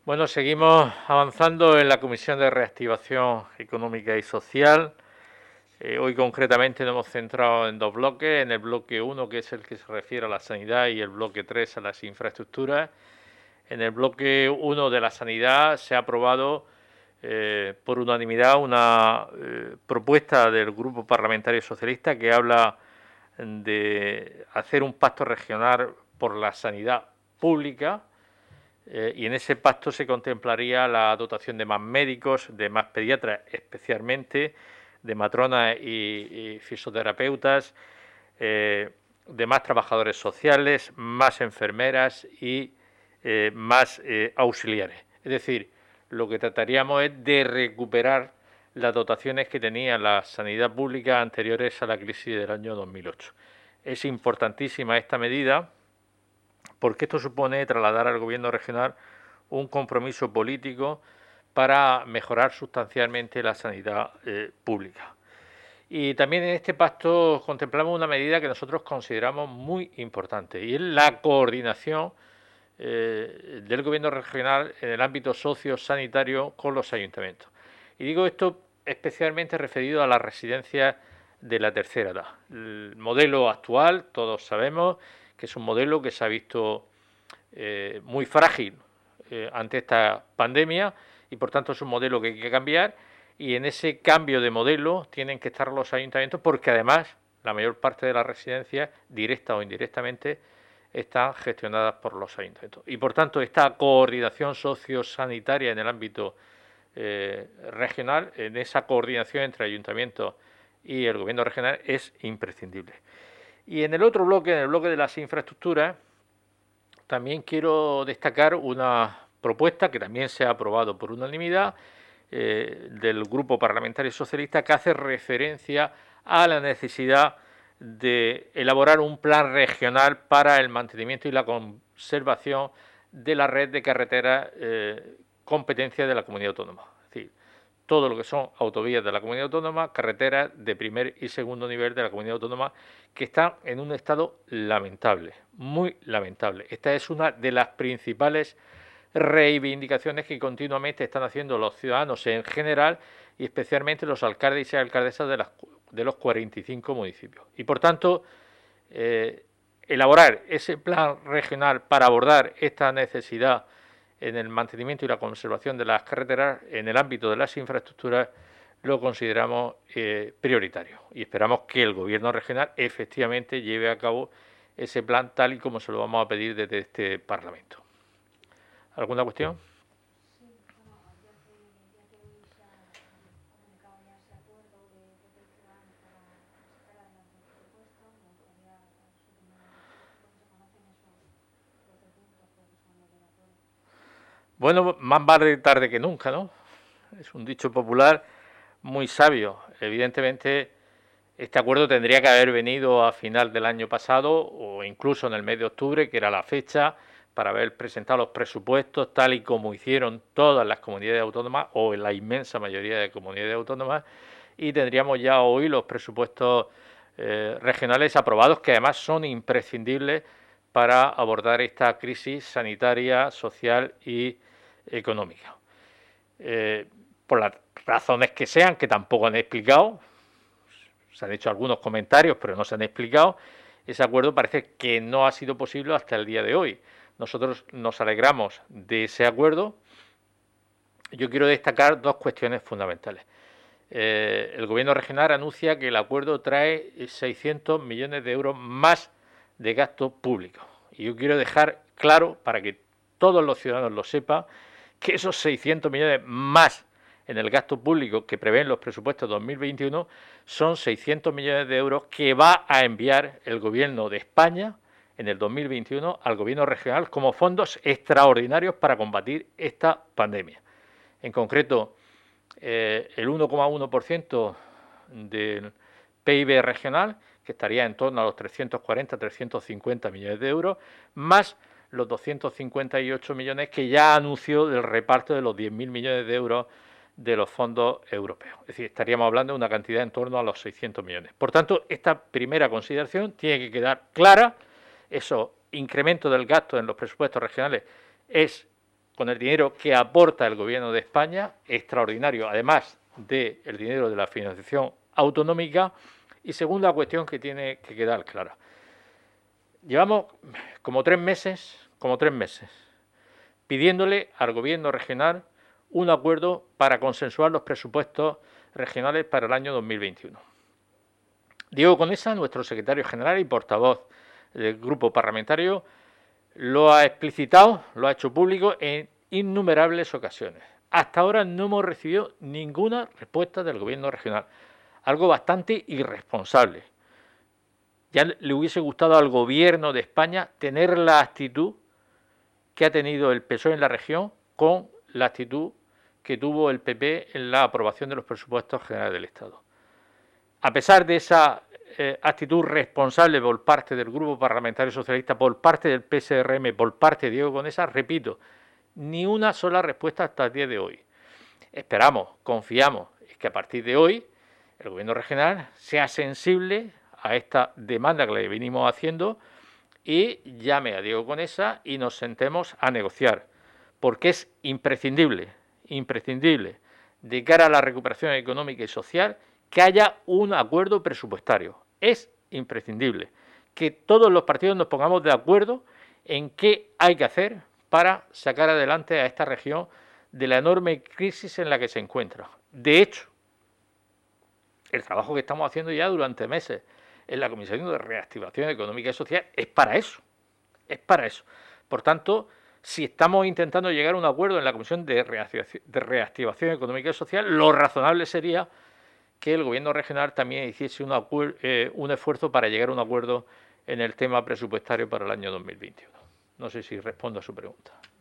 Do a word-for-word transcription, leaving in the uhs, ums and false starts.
Bueno, seguimos avanzando en la Comisión de Reactivación Económica y Social. Eh, hoy concretamente nos hemos centrado en dos bloques, en el bloque uno, que es el que se refiere a la sanidad, y el bloque tres a las infraestructuras. En el bloque uno de la sanidad se ha aprobado eh, por unanimidad una eh, propuesta del Grupo Parlamentario Socialista que habla de hacer un pacto regional por la sanidad pública. Eh, y en ese pacto se contemplaría la dotación de más médicos, de más pediatras, especialmente de matronas y, y fisioterapeutas, eh, de más trabajadores sociales, más enfermeras y eh, más eh, auxiliares. Es decir, lo que trataríamos es de recuperar las dotaciones que tenía la sanidad pública anteriores a la crisis del año dos mil ocho. Es importantísima esta medida porque esto supone trasladar al gobierno regional un compromiso político para mejorar sustancialmente la sanidad eh, pública. Y también en este pacto contemplamos una medida que nosotros consideramos muy importante, y es la coordinación eh, del gobierno regional en el ámbito sociosanitario con los ayuntamientos. Y digo esto especialmente referido a las residencias de la tercera edad. El modelo actual, todos sabemos que es un modelo que se ha visto eh, muy frágil eh, ante esta pandemia, y por tanto es un modelo que hay que cambiar, y en ese cambio de modelo tienen que estar los ayuntamientos, porque además la mayor parte de las residencias, directa o indirectamente, están gestionadas por los ayuntamientos. Y por tanto esta coordinación sociosanitaria en el ámbito eh, regional, en esa coordinación entre ayuntamientos y el gobierno regional, es imprescindible. Y en el otro bloque, en el bloque de las infraestructuras, también quiero destacar una propuesta que también se ha aprobado por unanimidad eh, del Grupo Parlamentario Socialista, que hace referencia a la necesidad de elaborar un plan regional para el mantenimiento y la conservación de la red de carreteras eh, competencia de la comunidad autónoma. Es decir, todo lo que son autovías de la comunidad autónoma, carreteras de primer y segundo nivel de la comunidad autónoma, que están en un estado lamentable, muy lamentable. Esta es una de las principales reivindicaciones que continuamente están haciendo los ciudadanos en general, y especialmente los alcaldes y alcaldesas de, las, de los cuarenta y cinco municipios. Y por tanto, eh, elaborar ese plan regional para abordar esta necesidad en el mantenimiento y la conservación de las carreteras en el ámbito de las infraestructuras lo consideramos eh, prioritario, y esperamos que el gobierno regional efectivamente lleve a cabo ese plan tal y como se lo vamos a pedir desde este Parlamento. ¿Alguna cuestión? Bueno, más vale tarde que nunca, ¿no? Es un dicho popular muy sabio. Evidentemente, este acuerdo tendría que haber venido a final del año pasado o incluso en el mes de octubre, que era la fecha para haber presentado los presupuestos, tal y como hicieron todas las comunidades autónomas o en la inmensa mayoría de comunidades autónomas, y tendríamos ya hoy los presupuestos eh, regionales aprobados, que además son imprescindibles para abordar esta crisis sanitaria, social y económica. Eh, por las razones que sean, que tampoco han explicado, se han hecho algunos comentarios, pero no se han explicado, ese acuerdo parece que no ha sido posible hasta el día de hoy. Nosotros nos alegramos de ese acuerdo. Yo quiero destacar dos cuestiones fundamentales. Eh, el gobierno regional anuncia que el acuerdo trae seiscientos millones de euros más de gasto público. Y yo quiero dejar claro, para que todos los ciudadanos lo sepan, que esos seiscientos millones más en el gasto público que prevén los presupuestos dos mil veintiuno son seiscientos millones de euros que va a enviar el gobierno de España en el dos mil veintiuno al gobierno regional como fondos extraordinarios para combatir esta pandemia. En concreto, eh, el uno coma uno por ciento del P I B regional, que estaría en torno a los trescientos cuarenta a trescientos cincuenta millones de euros, más los doscientos cincuenta y ocho millones que ya anunció del reparto de los diez mil millones de euros de los fondos europeos. Es decir, estaríamos hablando de una cantidad en torno a los seiscientos millones. Por tanto, esta primera consideración tiene que quedar clara. Eso incremento del gasto en los presupuestos regionales es con el dinero que aporta el Gobierno de España, extraordinario, además del dinero de la financiación autonómica. Y segunda cuestión que tiene que quedar clara. Llevamos como tres meses, como tres meses, pidiéndole al Gobierno regional un acuerdo para consensuar los presupuestos regionales para el año dos mil veintiuno. Diego Conesa, nuestro secretario general y portavoz del grupo parlamentario, lo ha explicitado, lo ha hecho público en innumerables ocasiones. Hasta ahora no hemos recibido ninguna respuesta del Gobierno regional, algo bastante irresponsable. Ya le hubiese gustado al Gobierno de España tener la actitud que ha tenido el P S O E en la región con la actitud que tuvo el P P en la aprobación de los presupuestos generales del Estado. A pesar de esa eh, actitud responsable por parte del Grupo Parlamentario Socialista, por parte del P S R M, por parte de Diego Conesa, repito, ni una sola respuesta hasta el día de hoy. Esperamos, confiamos, es que a partir de hoy el Gobierno regional sea sensible a esta demanda que le venimos haciendo y llame a Diego Conesa y nos sentemos a negociar, porque es imprescindible, imprescindible, de cara a la recuperación económica y social, que haya un acuerdo presupuestario. Es imprescindible que todos los partidos nos pongamos de acuerdo en qué hay que hacer para sacar adelante a esta región de la enorme crisis en la que se encuentra. De hecho, el trabajo que estamos haciendo ya durante meses en la Comisión de Reactivación Económica y Social es para eso, es para eso. Por tanto, si estamos intentando llegar a un acuerdo en la Comisión de Reactivación, de Reactivación Económica y Social, lo razonable sería que el Gobierno regional también hiciese un, eh, un esfuerzo para llegar a un acuerdo en el tema presupuestario para el año dos mil veintiuno. No sé si respondo a su pregunta.